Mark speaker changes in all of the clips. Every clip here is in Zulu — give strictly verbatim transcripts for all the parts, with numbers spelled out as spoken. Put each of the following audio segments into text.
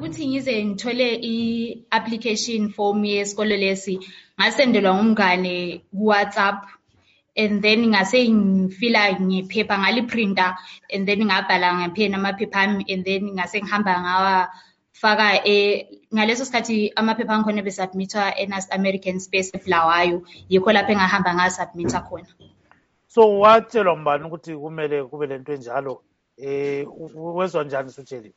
Speaker 1: ukuthi ngize ngithole i-application form yesikole lesi ngasendelwa ngumngane ku-WhatsApp, and then ngase ngifila ngephepha ngaliprinta, and then ngabhala ngepheni amaphepha ami, and then ngase ngihamba ngawafaka e ngaleso sikhathi amaphepha angikhona besubmitwa e-Nast American Space eBulawayo, yikho lapho engahamba ngasubmita khona.
Speaker 2: So watshelwa mbani ukuthi kumele kube lento enjalo? Eh wezwa njani sutsheli?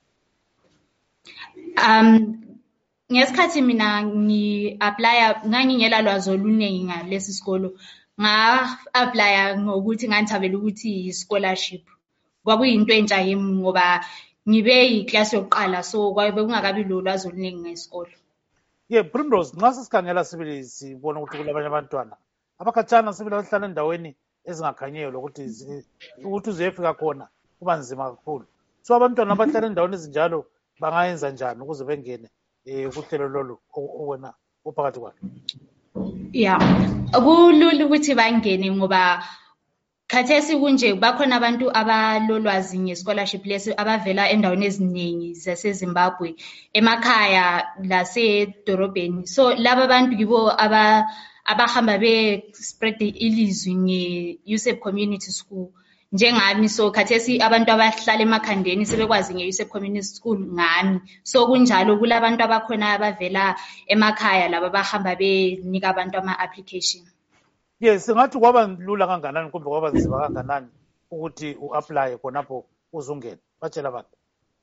Speaker 1: Um ngesikhathi mina ngi-applya ngangingela lwazi oluningi ngalesi sikolo, nga-applya ngokuthi nganthabela ukuthi yi-scholarship. Kwakuyinto entsha yimi ngoba ngibe yi-class yokuqala, so kwabe kungakabi lo lwazi oluningi ngesikolo.
Speaker 2: Yeah, Primrose, nxa sisikhangela sibili sibona ukuthi kulabanye abantwana abakhatshana sibili abahlala endaweni ezingakhanyiyo lokuthi ukuthi uzefika khona kuba nzima kakhulu. So abantwana abahlala endaweni ezinjalo bangayenza njani ukuze bengene eh kuhlelo lolu wena uphakathi kwalo?
Speaker 1: Yeah, kulula ukuthi bangene ngoba khathesi kunje bakhona abantu abalolwazi nge-scholarship lesi abavela endaweni eziningi zaseZimbabwe, emakhaya lasedorobheni. So laba bantu yibo aba abahamba be-spread ilizwi nge-U S E P Community School njengami. So khathesi abantu abahlala emakhandeni sebekwazi nge-U S E P Community School ngami. So kunjalo kulabantu abakhona abavela emakhaya laba bahamba benika abantu ama-application.
Speaker 2: Yes, ngathi kwaba lula kanganani kumbe kwaba nzima kanganani ukuthi u-apply khonapho uzungene? Batshela abantu.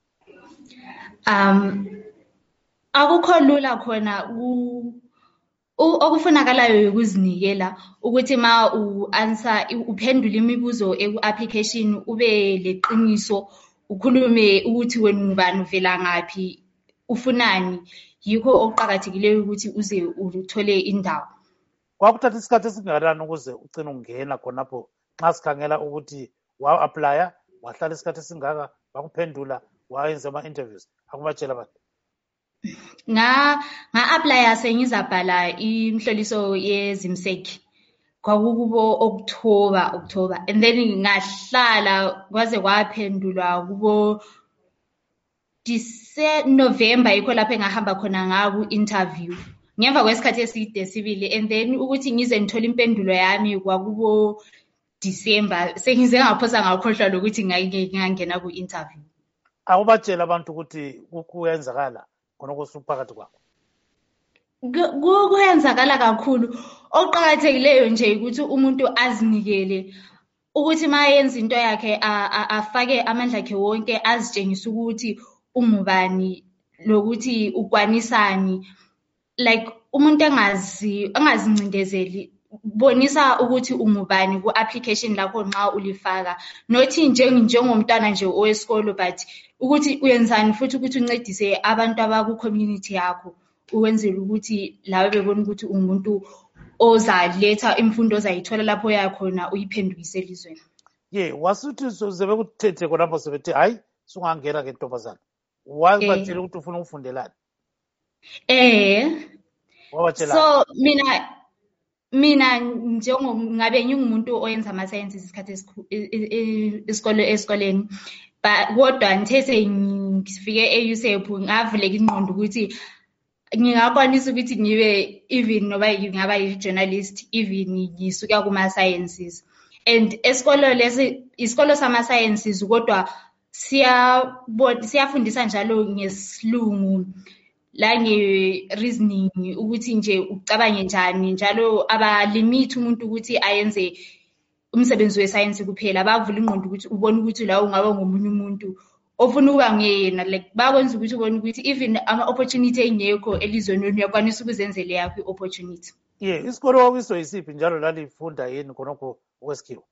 Speaker 1: Um akukho lula khona u okufunakalayo ukuzinikela ukuthi ma u-answer uphendula imibuzo eku-application ube leqiniso, ukhulume ukuthi wena ngubani uvela ngaphi ufunani, yikho okuqhakathekileyo ukuthi uze uthole indawo.
Speaker 2: Kwakuthatha isikhathi esingakanani ukuze ugcine ungena khonapho nxa sikhangela ukuthi wa-applya wahlala isikhathi esingaka bakuphendula wayenza ama-interviews? Akubatshela abantu.
Speaker 1: nga nga-applya sengizabhala imhloliso yezimseki kwakukubo October October and then ngahlala kwaze kwaphendulwa kubo November, yikho lapho engahamba khona ngaku interview ngemva kwesikhathi eside sibili, and then ukuthi ngize ngithole impendulo yami kwakubo December. Sengize ngaphosa ngakhohlwa lokuthi ngake ngangena ku interview.
Speaker 2: Akubatshela abantu ukuthi kuyenzakala khona kusuphakathi kwakho?
Speaker 1: Kuyenzakala kakhulu. Oqhakathekileyo nje ukuthi umuntu azinikele, ukuthi mayenza into yakhe afake amandla akhe wonke, azitshengisa ukuthi ungubani lokuthi ukwanisani. Like umuntu engazi angazincindezeli, bonisa ukuthi ungubani ku-application lakho nxa ulifaka, nothi njengomntwana nje owesikolo, but ukuthi uyenzani futhi ukuthi uncedise abantu abaku-community yakho, uwenzela ukuthi lawe bebona ukuthi umuntu ozaletha imfundo ozayithola lapho yakhona uyiphendukise elizweni.
Speaker 2: Yeah, wasuthi sebekuthethe khonapho sebethi hayi sungangena ke ntombazana, wabatshela ukuthi ufuna ukufundelani?
Speaker 1: Eh
Speaker 2: wabatshela
Speaker 1: so mina mina njengo ngabe ngingumuntu oyenza ama sciences isikhathi isikole esikoleni, but kodwa ngithe ngifike e-U S E P ngavuleka ingqondo ukuthi ngingakwanisa ukuthi ngibe even noba ngingaba yi-journalist, even ngisuka kuma sciences. And esikolo lesi isikolo sama sciences kodwa siya siyafundisa njalo ngesilungu la nge-reasoning, ukuthi nje ucabange njani, njalo abalimit umuntu ukuthi ayenze umsebenzi we-science kuphela, bavula ingqondo ukuthi ubone ukuthi la ungaba ngomunye umuntu ofuna ukuba ngeyena, like bakwenza ukuthi ubone ukuthi even ama-opportunity engekho elizweni uyakwanisa ukuzenzela yakho i-opportunity.
Speaker 2: Yeah, isikolo wakiso yisiphi njalo lalifunda yini khonokho okwesikhiwa?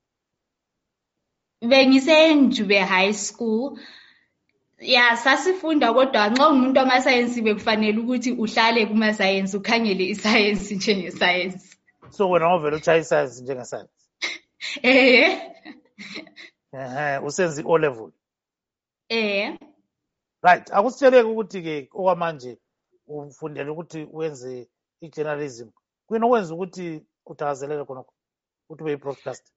Speaker 1: Bengisenjube high school. Yeah, sasifunda kodwa nxa umuntu wama-science bekufanele ukuthi uhlale kuma-science ukhangele i-science njenge-science.
Speaker 2: So wena wavela uthaya i-science njenge-science?
Speaker 1: Eh.
Speaker 2: Ehe, usenza i-O level?
Speaker 1: Eh.
Speaker 2: Right, akusitsheleke ukuthi-ke okwamanje ufundela ukuthi wenze i-journalism. Kuyini okwenza ukuthi uthakazelele khonokho ukuthi ube yi-broadcaster?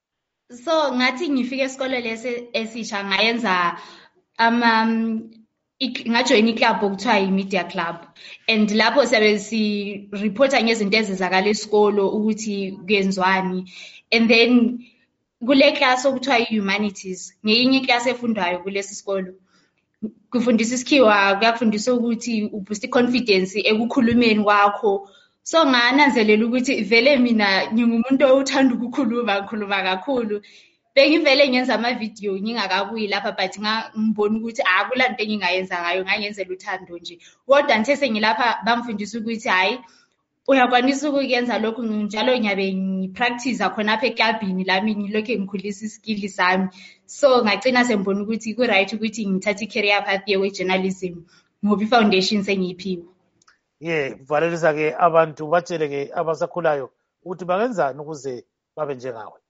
Speaker 1: So ngathi ngifike esikole lesi esisha ngayenza ama ngajoyina iclub okuthiwa yi-media club, and lapho siyabe si-reporta ngezinto ezenzakala esikolo ukuthi kuyenzwani. And then kule class okuthiwa yi-humanities, ngeyinye iclass efundwayo kulesi sikolo, kufundisa isikhiwa, kuyafundisa ukuthi uboost i-confidence ekukhulumeni kwakho. So ngananzelela ukuthi vele mina ngingumuntu othanda ukukhuluma, ngikhuluma kakhulu. Bengivele ngenza ama-video ngingakabuyi lapha, but ngibona ukuthi akulanto engingayenza ngayo, ngangenzela uthando nje. Kodwa ngithe sengilapha bangifundisa ukuthi hayi, uyakwanisa ukuyenza lokhu, njalo ngiyabe ngipractice khonapha eklabhini lami, ngilokhu ngikhulisa iskill sami. So ngagcina sengibona ukuthi ku-right ukuthi ngithathe i-career path ye-journalism ngoba i-foundation sengiyiphiwe.
Speaker 2: Ye, kuvalelisa-ke abantu batshele-ke abasakhulayo ukuthi bangenzani ukuze babe njengawe.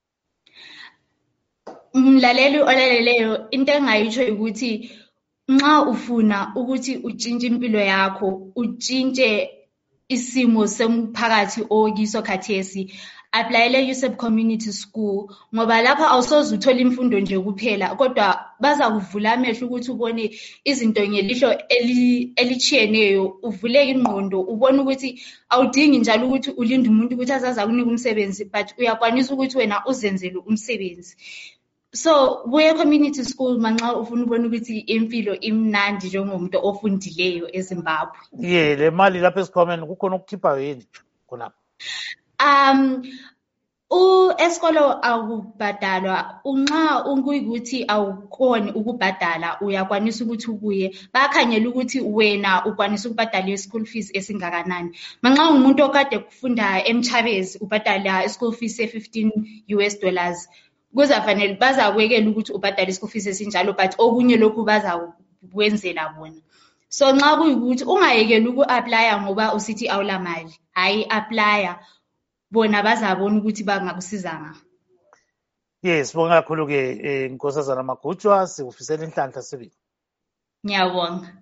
Speaker 1: Mlaleli olaleleyo, into engayisho ukuthi nxa ufuna ukuthi utshintshe impilo yakho, utshintshe isimo semphakathi okiso khathesi, applyele U S E P Community School, ngoba lapha awusoze uthole imfundo nje kuphela, kodwa baza kuvula amehlo ukuthi ubone izinto ngelihlo elichiyeneyo, uvuleke ingqondo, ubone ukuthi awudingi njalo ukuthi ulinde umuntu ukuthi azaza kunika umsebenzi, but uyakwanisa ukuthi wena uzenzele umsebenzi. So buye community school manxa ufuna ubona ukuthi impilo imnandi njengomuntu ofundileyo eZimbabwe.
Speaker 2: Ye, le mali lapha esikhwameni kukhona ukukhipha yini khona?
Speaker 1: Um u esikolo akubhadalwa, unxa unguyikuthi awukhoni ukubhadala uyakwanisa ukuthi ubuye, bakhanyela ukuthi wena ukwanisa ukubhadala i-school fees esingakanani. Manxa umuntu okade kufunda eMchabezi ubhadala i-school fees e-fifteen U S dollars, kuzafanele bazakwekela ukuthi ubhadale i-school fees esinjalo, but okunye lokhu bazakwenzela bona. So nxa kuyikuthi ungayekeli uku-applya ngoba usithi awula mali, hayi applya, bona bazabona ukuthi bangakusizanga.
Speaker 2: Yes, sibonga kakhulu-ke Nkosazana Magutshwa, sikufisela inhlanhla sibili.
Speaker 1: Ngiyabonga.